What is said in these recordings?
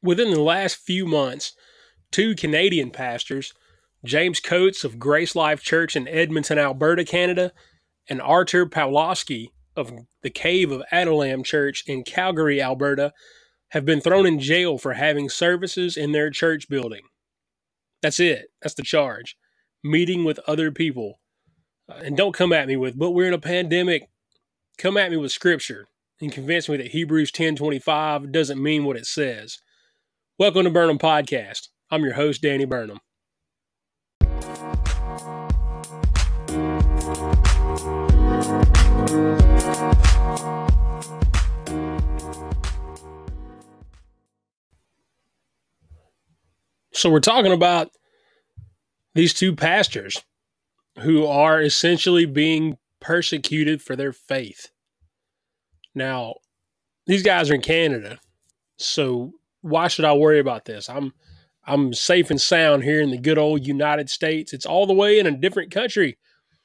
Within the last few months, two Canadian pastors, James Coates of Grace Life Church in Edmonton, Alberta, Canada, and Artur Pawlowski of the Cave of Adullam Church in Calgary, Alberta, have been thrown in jail for having services in their church building. That's it. That's the charge. Meeting with other people. And don't come at me with, but we're in a pandemic. Come at me with scripture and convince me that Hebrews 10:25 doesn't mean what it says. Welcome to Burnham Podcast. I'm your host, Danny Burnham. So we're talking about these two pastors who are essentially being persecuted for their faith. Now, these guys are in Canada, so why should I worry about this? I'm safe and sound here in the good old United States. It's all the way in a different country.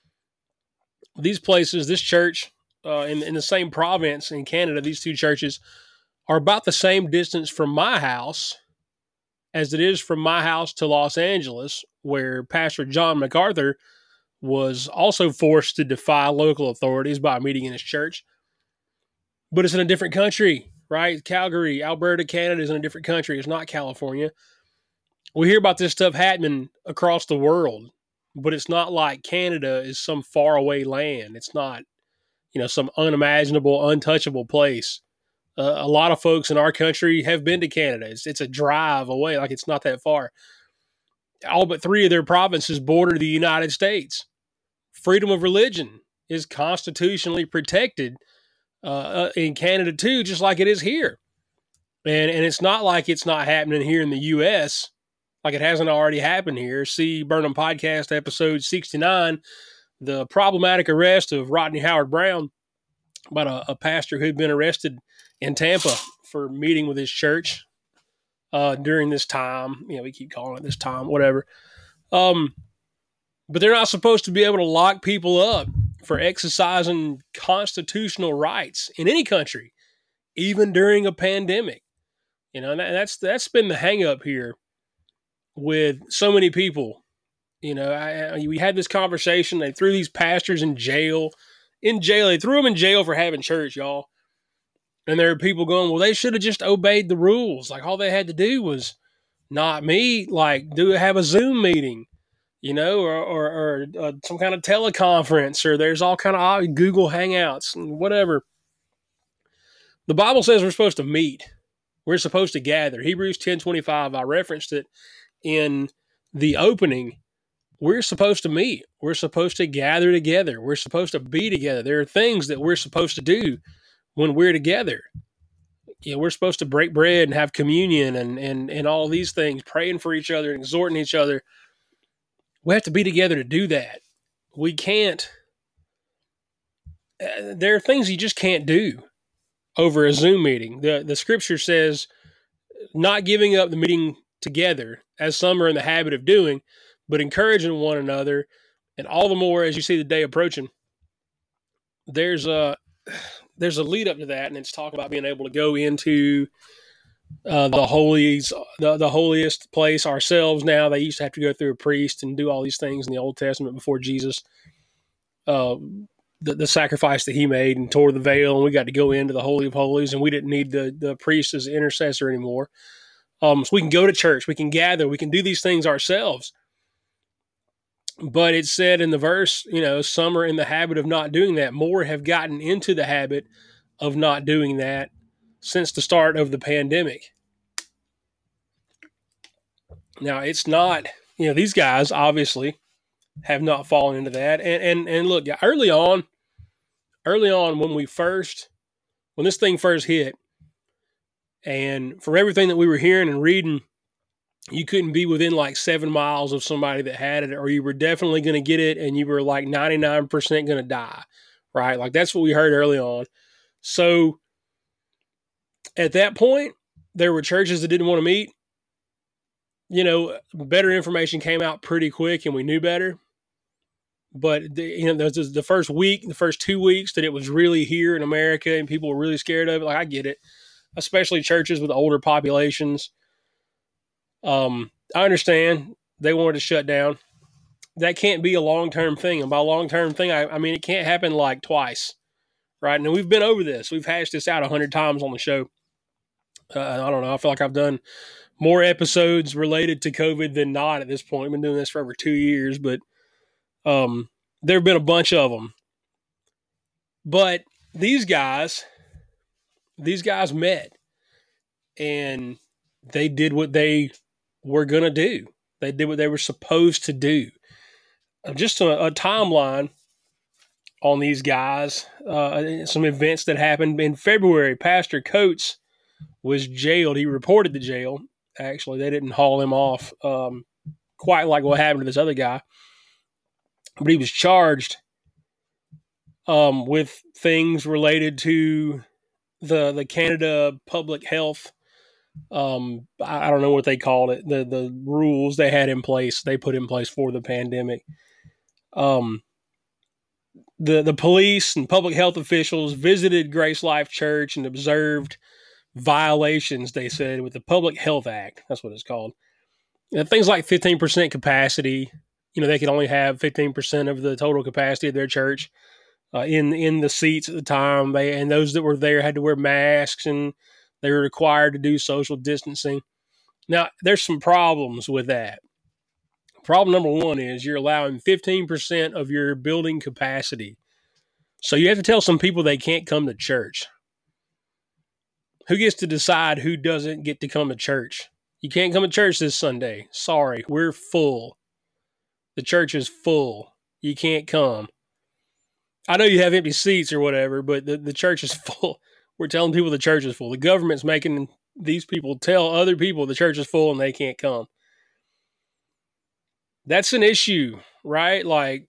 These places, this church in the same province in Canada, these two churches are about the same distance from my house as it is from my house to Los Angeles, where Pastor John MacArthur was also forced to defy local authorities by meeting in his church. But it's in a different country, right? Calgary, Alberta, Canada is in a different country. It's not California. We hear about this stuff happening across the world, but it's not like Canada is some faraway land. It's not, some unimaginable, untouchable place. A lot of folks in our country have been to Canada. It's a drive away, like it's not that far. All but three of their provinces border the United States. Freedom of religion is constitutionally protected in Canada too, just like it is here. And it's not like it's not happening here in the U.S., like it hasn't already happened here. See Burnham Podcast episode 69, the problematic arrest of Rodney Howard-Browne, about a pastor who had been arrested in Tampa for meeting with his church during this time. We keep calling it this time, whatever. But they're not supposed to be able to lock people up for exercising constitutional rights in any country, even during a pandemic. And that's been the hang up here with so many people. We had this conversation. They threw these pastors in jail. They threw them in jail for having church, y'all. And there are people going, well, they should have just obeyed the rules. Like all they had to do was not meet, have a Zoom meeting, or some kind of teleconference, or there's all kind of Google Hangouts and whatever. The Bible says we're supposed to meet. We're supposed to gather. Hebrews 10:25, I referenced it in the opening. We're supposed to meet. We're supposed to gather together. We're supposed to be together. There are things that we're supposed to do when we're together. We're supposed to break bread and have communion and all these things, praying for each other and exhorting each other. We have to be together to do that. We can't. There are things you just can't do over a Zoom meeting. The scripture says not giving up the meeting together, as some are in the habit of doing, but encouraging one another, and all the more as you see the day approaching. There's a lead up to that, and it's talking about being able to go into the holies, the holiest place ourselves now. They used to have to go through a priest and do all these things in the Old Testament before Jesus, the sacrifice that he made and tore the veil, and we got to go into the Holy of Holies, and we didn't need the priest as intercessor anymore. So we can go to church, we can gather, we can do these things ourselves. But it said in the verse, some are in the habit of not doing that. More have gotten into the habit of not doing that since the start of the pandemic. Now, it's not, these guys obviously have not fallen into that. And look, early on when this thing first hit, and from everything that we were hearing and reading, you couldn't be within 7 miles of somebody that had it, or you were definitely going to get it, and you were 99% going to die, right? That's what we heard early on. So at that point, there were churches that didn't want to meet. Better information came out pretty quick, and we knew better. But the first week, the first 2 weeks that it was really here in America, and people were really scared of it. I get it, especially churches with older populations. I understand they wanted to shut down. That can't be a long-term thing. And by long-term thing, I mean, it can't happen like twice, right? And we've been over this. We've hashed this out 100 times on the show. I don't know. I feel like I've done more episodes related to COVID than not at this point. I've been doing this for over 2 years, but there have been a bunch of them. But these guys met and they did what they were going to do. They did what they were supposed to do. Just a timeline on these guys. Some events that happened in February. Pastor Coates was jailed. He reported to jail. Actually, they didn't haul him off quite like what happened to this other guy. But he was charged with things related to the Canada public health. I don't know what they called it. The rules they had in place, they put in place for the pandemic. The police and public health officials visited Grace Life Church and observed violations, they said, with the Public Health Act. That's what it's called. Things like 15% capacity. They could only have 15% of the total capacity of their church in the seats at the time. And those that were there had to wear masks, and they were required to do social distancing. Now, there's some problems with that. Problem number one is you're allowing 15% of your building capacity. So you have to tell some people they can't come to church. Who gets to decide who doesn't get to come to church? You can't come to church this Sunday. Sorry, we're full. The church is full. You can't come. I know you have empty seats or whatever, but the church is full. We're telling people the church is full. The government's making these people tell other people the church is full and they can't come. That's an issue, right? Like,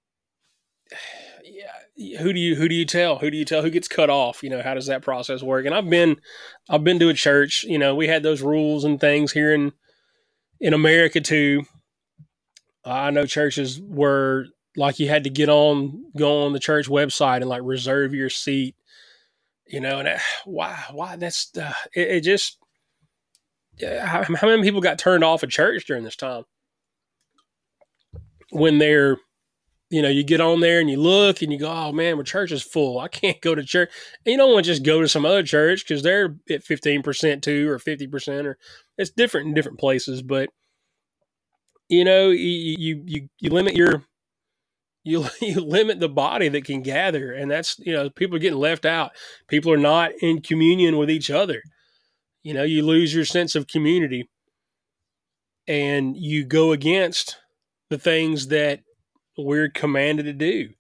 yeah, who do you tell? Who do you tell? Who gets cut off? How does that process work? And I've been to a church. We had those rules and things here in America too. I know churches were like you had to go on the church website and like reserve your seat. And why that's it just how many people got turned off of church during this time when they're you get on there and you look and you go, oh man, my church is full. I can't go to church. And you don't want to just go to some other church because they're at 15% too, or 50%, or it's different in different places. But you limit you limit the body that can gather, and that's people are getting left out. People are not in communion with each other. You lose your sense of community, and you go against the things that we're commanded to do.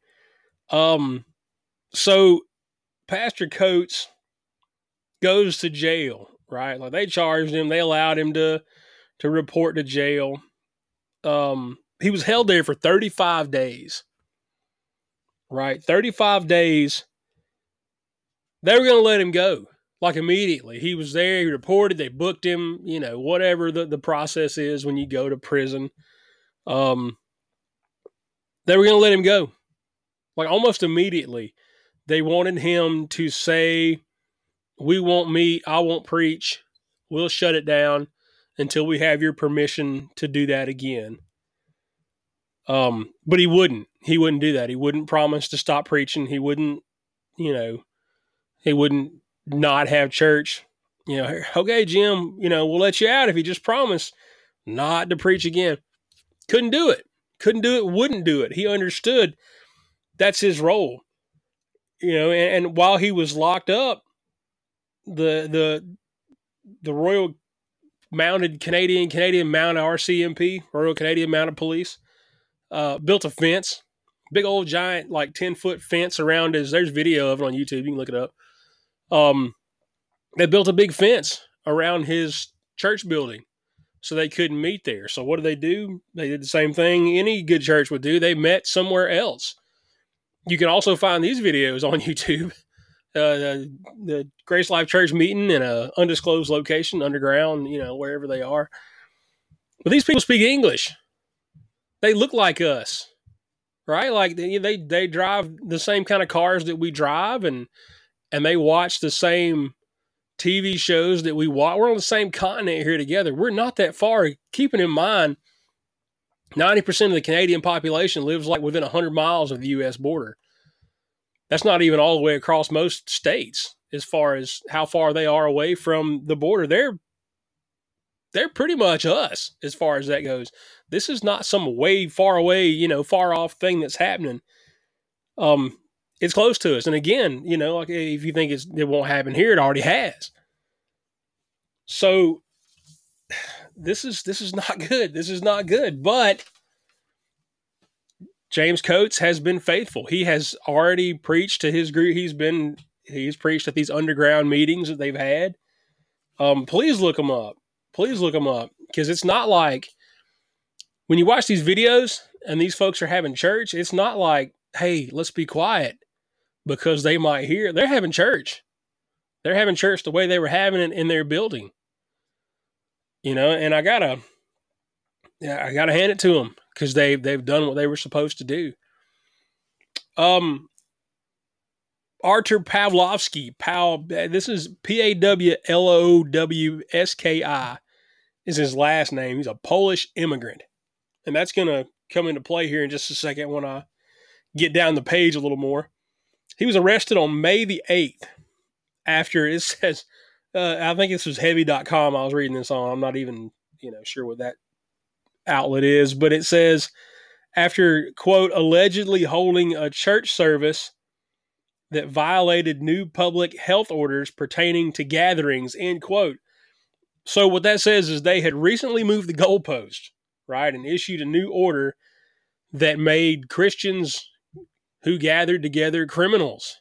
So Pastor Coates goes to jail, right? Like they charged him, they allowed him to report to jail. He was held there for 35 days, right? 35 days. They were going to let him go, like immediately. He was there, he reported, they booked him, whatever the process is when you go to prison. They were going to let him go. Like almost immediately. They wanted him to say, we won't meet, I won't preach, we'll shut it down until we have your permission to do that again. But he wouldn't do that. He wouldn't promise to stop preaching. He wouldn't, he wouldn't not have church. Okay, Jim, we'll let you out if you just promise not to preach again. Couldn't do it. Wouldn't do it. He understood that's his role. And while he was locked up, the Royal Mounted Canadian Mounted RCMP, Royal Canadian Mounted Police, built a fence, big old giant, like 10-foot fence around his. There's video of it on YouTube. You can look it up. They built a big fence around his church building so they couldn't meet there. So what did they do? They did the same thing any good church would do. They met somewhere else. You can also find these videos on YouTube. The Grace Life Church meeting in an undisclosed location, underground, wherever they are. But these people speak English. They look like us, right? Like they drive the same kind of cars that we drive, and they watch the same TV shows that we watch. We're on the same continent here together. We're not that far. Keeping in mind, 90% of the Canadian population lives like within 100 miles of the U.S. border. That's not even all the way across most states as far as how far they are away from the border. They're pretty much us as far as that goes. This is not some way far away, far off thing that's happening. It's close to us. And again, like if you think it won't happen here, it already has. So this is not good. This is not good. But James Coates has been faithful. He has already preached to his group. He's preached at these underground meetings that they've had. Please look them up. Please look them up, because it's not like when you watch these videos and these folks are having church, it's not like, hey, let's be quiet because they might hear. They're having church. They're having church the way they were having it in their building. And I gotta hand it to them, because they've done what they were supposed to do. Artur Pawlowski, this is Pawlowski is his last name. He's a Polish immigrant. And that's going to come into play here in just a second when I get down the page a little more. He was arrested on May the 8th after, it says, I think this was heavy.com I was reading this on. I'm not even, sure what that outlet is, but it says, after, quote, allegedly holding a church service that violated new public health orders pertaining to gatherings, end quote. So what that says is they had recently moved the goalpost, right, and issued a new order that made Christians who gathered together criminals.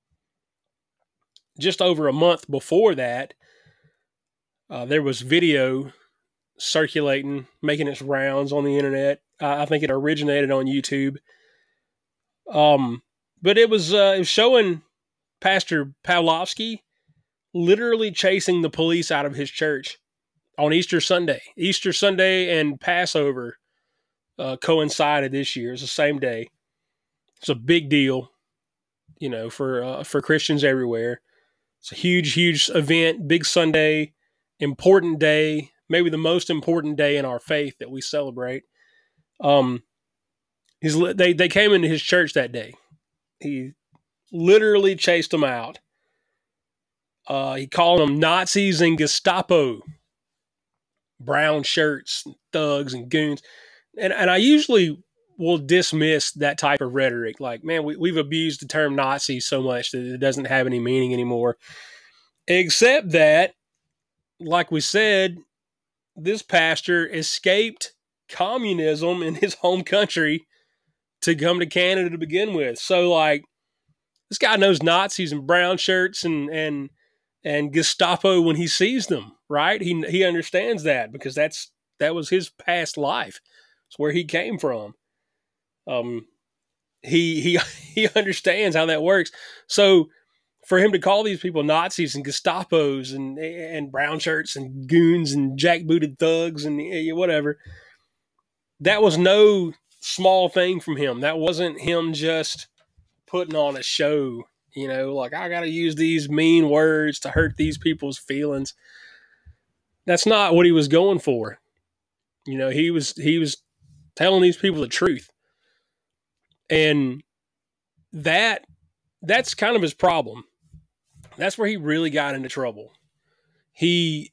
Just over a month before that, there was video circulating, making its rounds on the internet. I think it originated on YouTube. But it was showing Pastor Pawlowski literally chasing the police out of his church on Easter Sunday. Easter Sunday and Passover coincided this year. It's the same day. It's a big deal, for Christians everywhere. It's a huge, huge event, big Sunday, important day, maybe the most important day in our faith that we celebrate. They came into his church that day. He literally chased them out. He called them Nazis and Gestapo, brown shirts, and thugs and goons. And I usually will dismiss that type of rhetoric. Like, man, we've abused the term Nazi so much that it doesn't have any meaning anymore. Except that, like we said, this pastor escaped communism in his home country to come to Canada to begin with. So, like, this guy knows Nazis and brown shirts and Gestapo when he sees them, right? He understands that because that was his past life. It's where he came from. He understands how that works. So for him to call these people Nazis and Gestapos and brown shirts and goons and jackbooted thugs and whatever, that was no small thing from him. That wasn't him just putting on a show, like, I got to use these mean words to hurt these people's feelings. That's not what he was going for. He was telling these people the truth. And that's kind of his problem. That's where he really got into trouble. The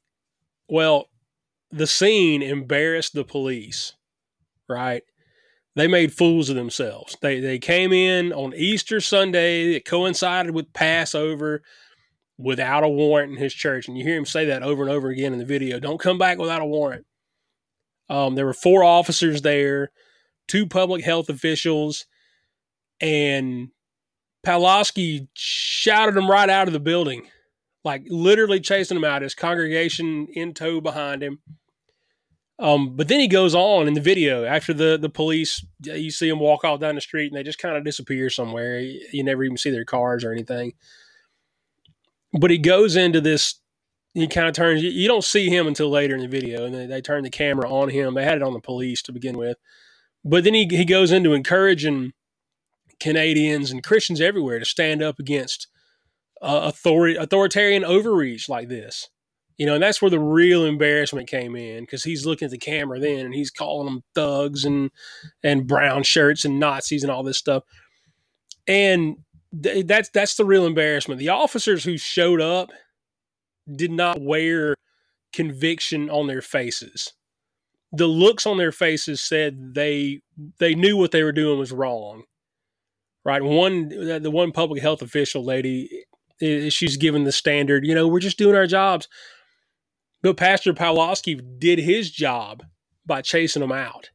scene embarrassed the police, right? They made fools of themselves. They came in on Easter Sunday. It coincided with Passover without a warrant in his church. And you hear him say that over and over again in the video. Don't come back without a warrant. There were 4 officers there, 2 public health officials, and Pawlowski shouted them right out of the building, like literally chasing them out. His congregation in tow behind him. But then he goes on in the video after the police, you see them walk off down the street and they just kind of disappear somewhere. You never even see their cars or anything. But he goes into this, he kind of turns, you don't see him until later in the video, and they turn the camera on him. They had it on the police to begin with. But then he goes into encouraging Canadians and Christians everywhere to stand up against authoritarian overreach like this. And that's where the real embarrassment came in, because he's looking at the camera then and he's calling them thugs and brown shirts and Nazis and all this stuff. And that's the real embarrassment. The officers who showed up did not wear conviction on their faces. The looks on their faces said they knew what they were doing was wrong. Right? The one public health official lady, she's given the standard, we're just doing our jobs. But Pastor Pawlowski did his job by chasing them out.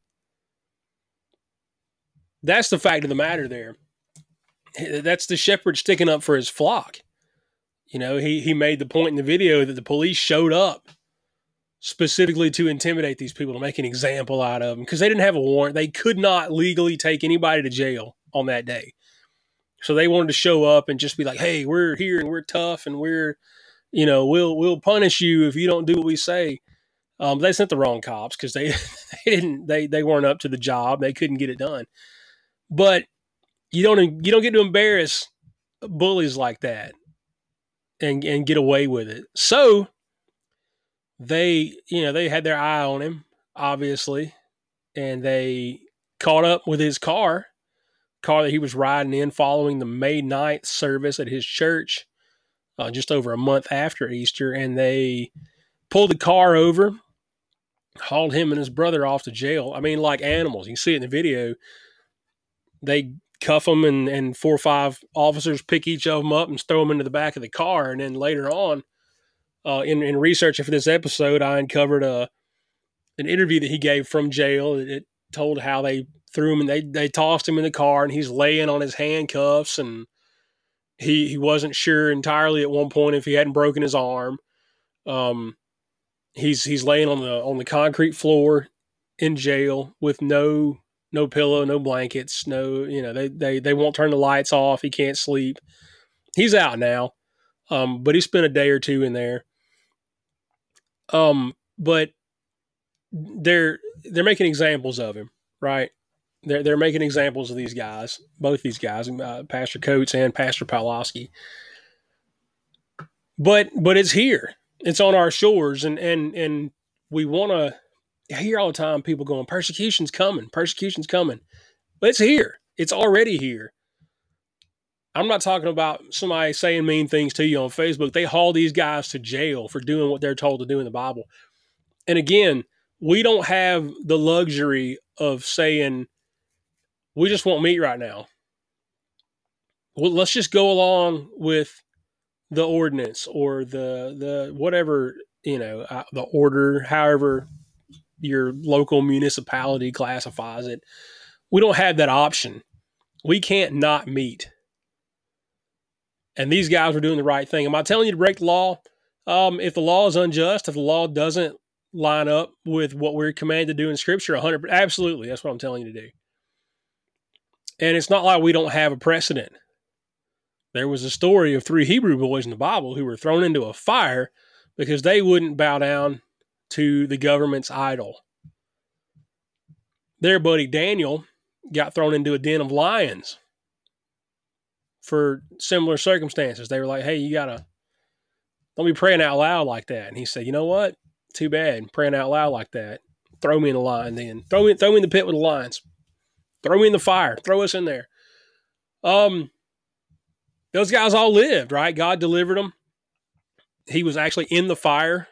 That's the fact of the matter there. That's the shepherd sticking up for his flock. He made the point in the video that the police showed up specifically to intimidate these people, to make an example out of them, because they didn't have a warrant. They could not legally take anybody to jail on that day. So they wanted to show up and just be like, hey, we're here and we're tough and we'll punish you if you don't do what we say. They sent the wrong cops because they weren't up to the job. They couldn't get it done. But you don't get to embarrass bullies like that and get away with it. So they had their eye on him, obviously, and they caught up with his car that he was riding in following the May 9th service at his church, just over a month after Easter, and they pulled the car over, hauled him and his brother off to jail. I mean, like animals. You can see it in the video. They cuff them, and 4 or 5 officers pick each of them up and throw them into the back of the car. And then later on, in researching for this episode, I uncovered an interview that he gave from jail. It told how they threw him and they tossed him in the car, and he's laying on his handcuffs, and he wasn't sure entirely at one point if he hadn't broken his arm. He's laying on the concrete floor in jail with no pillow, no blankets, they won't turn the lights off. He can't sleep. He's out now. But he spent a day or two in there. But they're making examples of him, right? They're making examples of these guys, both these guys, Pastor Coates and Pastor Pawlowski. But it's here. It's on our shores, and we want to. I hear all the time people going, persecution's coming. But it's here. It's already here. I'm not talking about somebody saying mean things to you on Facebook. They haul these guys to jail for doing what they're told to do in the Bible. And again, we don't have the luxury of saying, we just want meat right now. Well, let's just go along with the ordinance or the whatever, the order, however your local municipality classifies it. We don't have that option. We can't not meet. And these guys were doing the right thing. Am I telling you to break the law? If the law is unjust, if the law doesn't line up with what we're commanded to do in Scripture, 100%, absolutely, that's what I'm telling you to do. And it's not like we don't have a precedent. There was a story of 3 Hebrew boys in the Bible who were thrown into a fire because they wouldn't bow down to the government's idol. Their buddy Daniel got thrown into a den of lions for similar circumstances. They were like, hey, don't be praying out loud like that. And he said, you know what? Too bad, praying out loud like that. Throw me in the lion then. Throw me in the pit with the lions. Throw me in the fire. Throw us in there. Those guys all lived, right? God delivered them. He was actually in the fire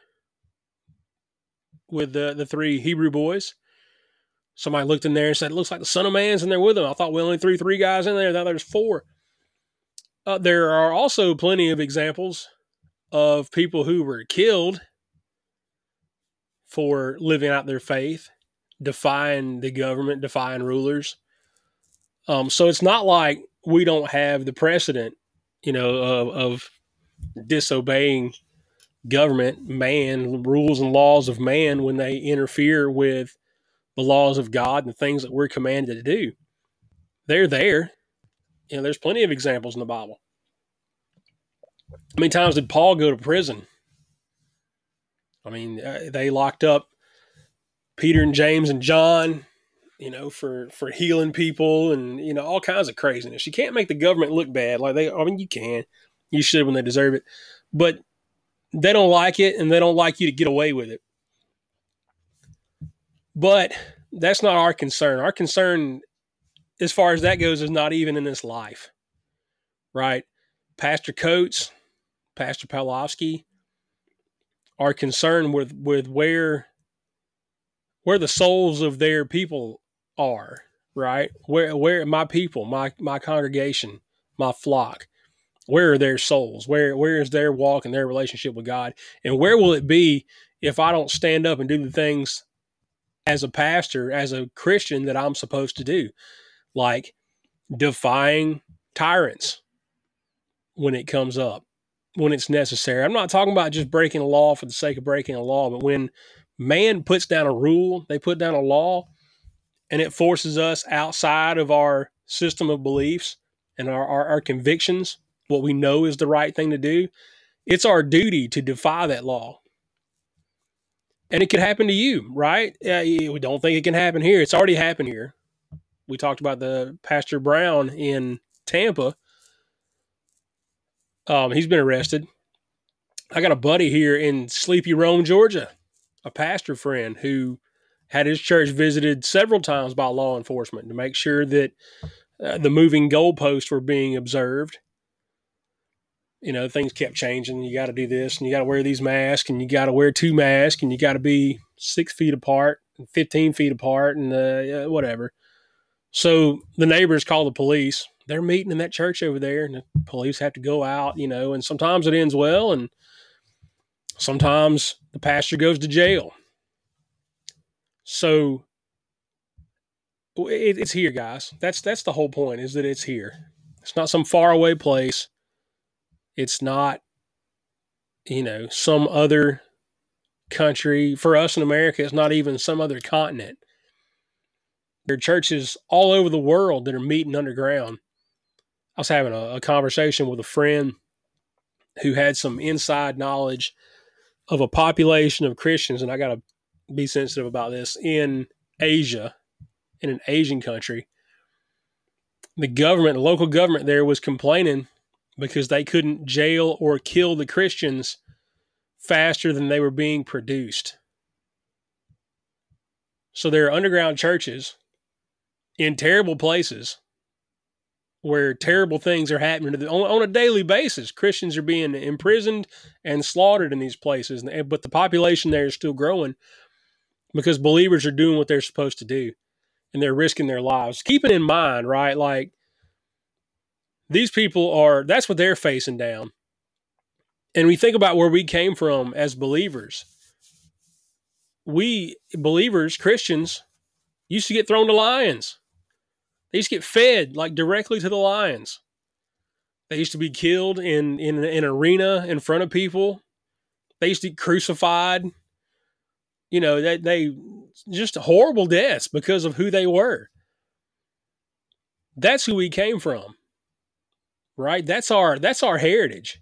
with the 3 Hebrew boys. Somebody looked in there and said, it looks like the Son of Man's in there with them. I thought we only threw 3 guys in there. Now there's 4. There are also plenty of examples of people who were killed for living out their faith, defying the government, defying rulers. So it's not like we don't have the precedent, of disobeying government, man, rules and laws of man when they interfere with the laws of God and the things that we're commanded to do. They're there. There's plenty of examples in the Bible. How many times did Paul go to prison? I mean, they locked up Peter and James and John, for healing people and, all kinds of craziness. You can't make the government look bad. You can. You should when they deserve it. But they don't like it, and they don't like you to get away with it. But that's not our concern. Our concern, as far as that goes, is not even in this life, right? Pastor Coates, Pastor Pawlowski are concerned with where the souls of their people are, right? Where my people, my congregation, my flock, where are their souls? Where is their walk and their relationship with God? And where will it be if I don't stand up and do the things as a pastor, as a Christian, that I'm supposed to do? Like defying tyrants when it comes up, when it's necessary. I'm not talking about just breaking a law for the sake of breaking a law, but when man puts down a rule, they put down a law, and it forces us outside of our system of beliefs and our convictions, what we know is the right thing to do, it's our duty to defy that law. And it could happen to you, right? We don't think it can happen here. It's already happened here. We talked about the Pastor Brown in Tampa. He's been arrested. I got a buddy here in Sleepy Rome, Georgia, a pastor friend who had his church visited several times by law enforcement to make sure that the moving goalposts were being observed. You know, things kept changing. You got to do this, and you got to wear these masks, and you got to wear 2 masks, and you got to be 6 feet apart, and 15 feet apart, and whatever. So the neighbors call the police. They're meeting in that church over there, and the police have to go out, and sometimes it ends well, and sometimes the pastor goes to jail. So it's here, guys. That's the whole point, is that it's here. It's not some faraway place. It's not, some other country. For us in America, it's not even some other continent. There are churches all over the world that are meeting underground. I was having a conversation with a friend who had some inside knowledge of a population of Christians, and I got to be sensitive about this, in Asia, in an Asian country. The local government there was complaining because they couldn't jail or kill the Christians faster than they were being produced. So there are underground churches in terrible places where terrible things are happening to them on a daily basis. Christians are being imprisoned and slaughtered in these places, but the population there is still growing because believers are doing what they're supposed to do, and they're risking their lives. Keeping in mind, right, like these people that's what they're facing down. And we think about where we came from as believers. We believers, Christians, used to get thrown to lions. They used to get fed like directly to the lions. They used to be killed in an arena in front of people. They used to get crucified. They just horrible deaths because of who they were. That's who we came from, right? That's our heritage.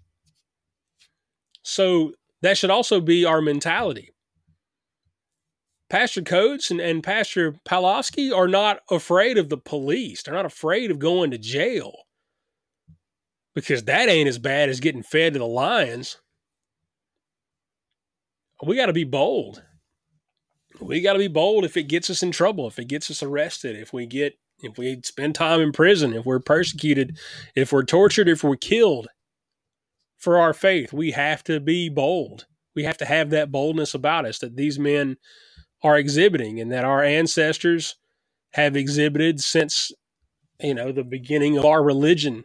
So that should also be our mentality. Pastor Coates and Pastor Pawlowski are not afraid of the police. They're not afraid of going to jail, because that ain't as bad as getting fed to the lions. We got to be bold. We got to be bold if it gets us in trouble, if it gets us arrested, if we spend time in prison, if we're persecuted, if we're tortured, if we're killed for our faith. We have to be bold. We have to have that boldness about us that these men are exhibiting, and that our ancestors have exhibited since, the beginning of our religion.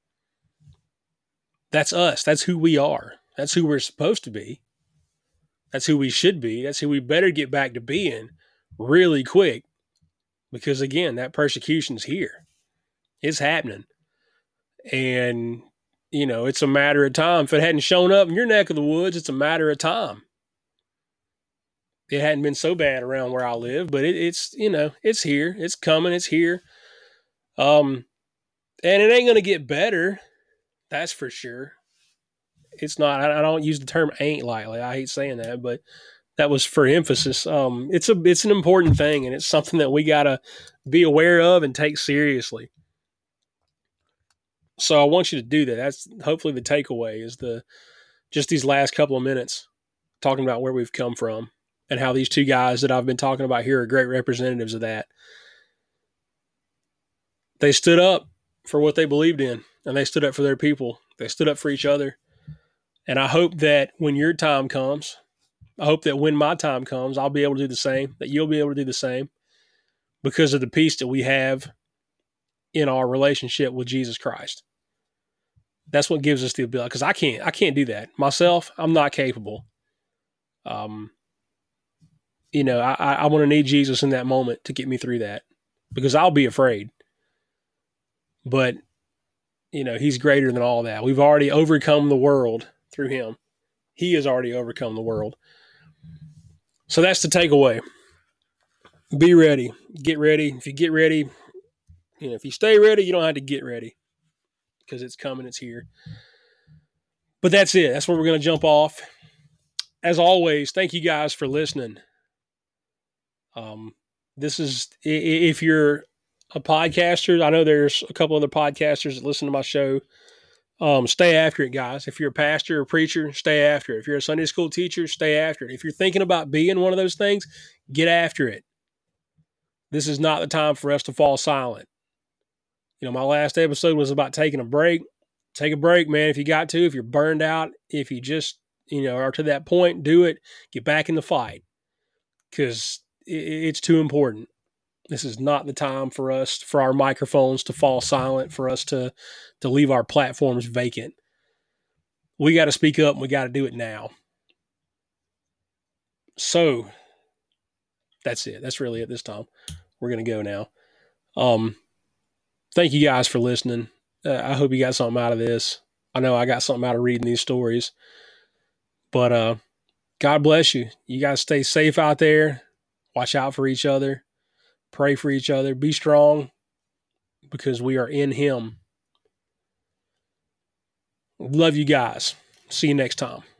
That's us. That's who we are. That's who we're supposed to be. That's who we should be. That's who we better get back to being really quick. Because again, that persecution's here. It's happening. And, it's a matter of time. If it hadn't shown up in your neck of the woods, it's a matter of time. It hadn't been so bad around where I live, but it's here. It's coming. It's here. And it ain't going to get better. That's for sure. It's not. I don't use the term "ain't" lightly. I hate saying that, but that was for emphasis. It's an important thing, and it's something that we got to be aware of and take seriously. So I want you to do that. That's hopefully the takeaway is just these last couple of minutes talking about where we've come from and how these two guys that I've been talking about here are great representatives of that. They stood up for what they believed in, and they stood up for their people. They stood up for each other. And I hope that when your time comes, I hope that when my time comes, I'll be able to do the same, that you'll be able to do the same because of the peace that we have in our relationship with Jesus Christ. That's what gives us the ability, because I can't do that myself. I'm not capable. I want to need Jesus in that moment to get me through that, because I'll be afraid. But he's greater than all that. We've already overcome the world through him. He has already overcome the world. So that's the takeaway. Be ready. Get ready. If you get ready, if you stay ready, you don't have to get ready, because it's coming. It's here. But that's it. That's where we're going to jump off. As always, thank you guys for listening. This is, if you're a podcaster, I know there's a couple other podcasters that listen to my show. Stay after it, guys. If you're a pastor or preacher, stay after it. If you're a Sunday school teacher, stay after it. If you're thinking about being one of those things, get after it. This is not the time for us to fall silent. My last episode was about taking a break. Take a break, man, if you got to. If you're burned out, if you just, are to that point, do it. Get back in the fight, because it's too important. This is not the time for our microphones to fall silent, for us to leave our platforms vacant. We got to speak up, and we got to do it now. So that's it. That's really it this time. We're going to go now. Thank you guys for listening. I hope you got something out of this. I know I got something out of reading these stories. But God bless you. You guys stay safe out there. Watch out for each other. Pray for each other. Be strong, because we are in him. Love you guys. See you next time.